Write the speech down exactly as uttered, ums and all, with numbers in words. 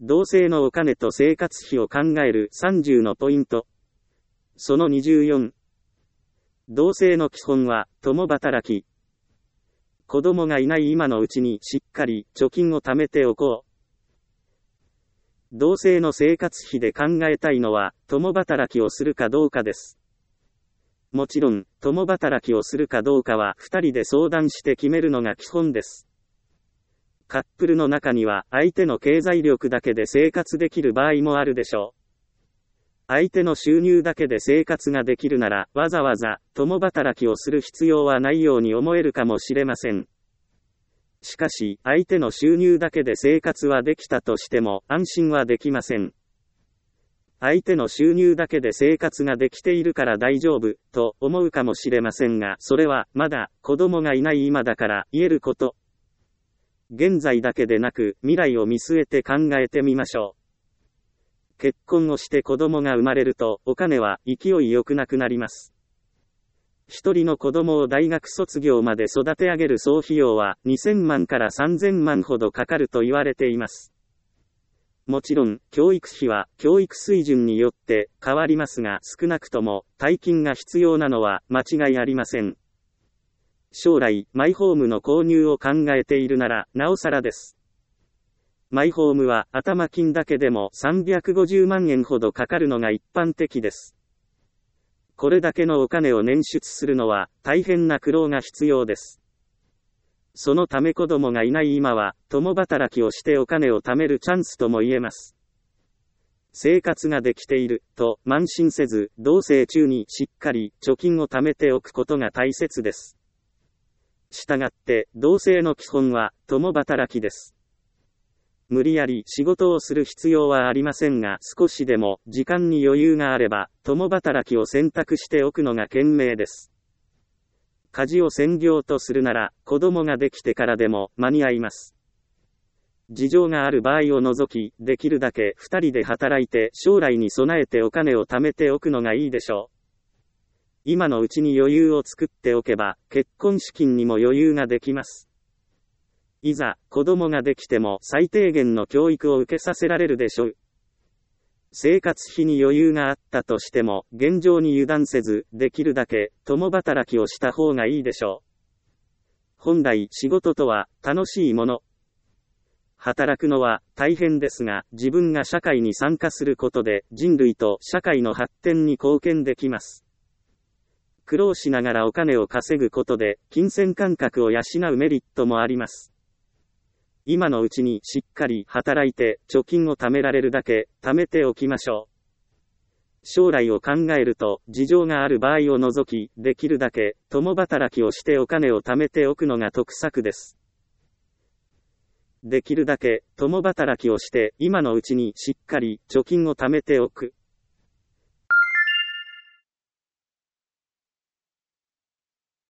同性のお金と生活費を考えるさんじゅうのポイント。そのにじゅうよん。同性の基本は、共働き。子供がいない今のうちにしっかり貯金を貯めておこう。同性の生活費で考えたいのは、共働きをするかどうかです。もちろん、共働きをするかどうかはふたりで相談して決めるのが基本です。カップルの中には相手の経済力だけで生活できる場合もあるでしょう。相手の収入だけで生活ができるなら、わざわざ共働きをする必要はないように思えるかもしれません。しかし、相手の収入だけで生活はできたとしても安心はできません。相手の収入だけで生活ができているから大丈夫と思うかもしれませんが、それはまだ子供がいない今だから言えること。現在だけでなく未来を見据えて考えてみましょう。結婚をして子供が生まれるとお金は勢いよくなくなります。一人の子供を大学卒業まで育て上げる総費用はにせんまんからさんぜんまんほどかかると言われています。もちろん、教育費は教育水準によって変わりますが、少なくとも大金が必要なのは間違いありません。将来、マイホームの購入を考えているなら、なおさらです。マイホームは頭金だけでもさんびゃくごじゅうまんえんほどかかるのが一般的です。これだけのお金を捻出するのは大変な苦労が必要です。そのため子供がいない今は、共働きをしてお金を貯めるチャンスとも言えます。生活ができていると慢心せず、同棲中にしっかり貯金を貯めておくことが大切です。したがって、同性の基本は共働きです。無理やり仕事をする必要はありませんが、少しでも時間に余裕があれば、共働きを選択しておくのが賢明です。家事を専業とするなら、子供ができてからでも間に合います。事情がある場合を除き、できるだけふたりで働いて将来に備えてお金を貯めておくのがいいでしょう。今のうちに余裕を作っておけば、結婚資金にも余裕ができます。いざ、子供ができても最低限の教育を受けさせられるでしょう。生活費に余裕があったとしても、現状に油断せず、できるだけ共働きをした方がいいでしょう。本来、仕事とは楽しいもの。働くのは大変ですが、自分が社会に参加することで人類と社会の発展に貢献できます。苦労しながらお金を稼ぐことで、金銭感覚を養うメリットもあります。今のうちにしっかり働いて貯金を貯められるだけ貯めておきましょう。将来を考えると事情がある場合を除き、できるだけ共働きをしてお金を貯めておくのが得策です。できるだけ共働きをして今のうちにしっかり貯金を貯めておく。